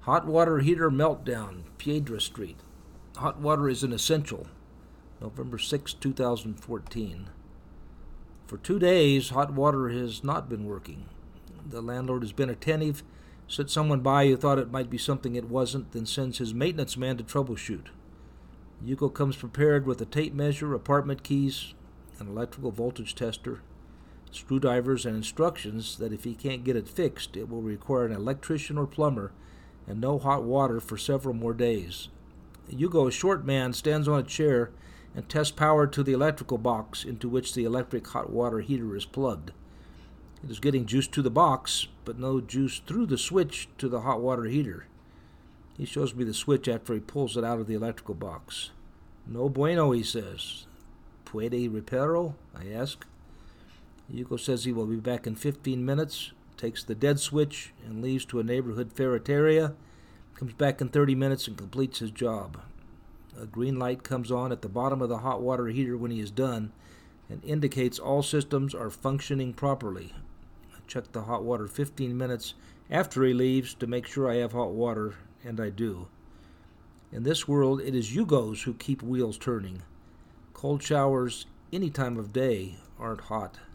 Hot water heater meltdown, Piedra Street. Hot water is an essential. November 6, 2014. For 2 days, hot water has not been working. The landlord has been attentive, sent someone by who thought it might be something it wasn't, then sends his maintenance man to troubleshoot. Yuko comes prepared with a tape measure, apartment keys, an electrical voltage tester, screwdrivers, and instructions that if he can't get it fixed, it will require an electrician or plumber and no hot water for several more days. Yugo, a short man, stands on a chair and tests power to the electrical box into which the electric hot water heater is plugged. It is getting juice to the box, but no juice through the switch to the hot water heater. He shows me the switch after he pulls it out of the electrical box. No bueno, he says. Puede reparo? I ask. Yuko says he will be back in 15 minutes, takes the dead switch and leaves to a neighborhood ferreteria, comes back in 30 minutes and completes his job. A green light comes on at the bottom of the hot water heater when he is done and indicates all systems are functioning properly. I check the hot water 15 minutes after he leaves to make sure I have hot water, and I do. In this world, it is Yugos who keep wheels turning. Cold showers any time of day aren't hot.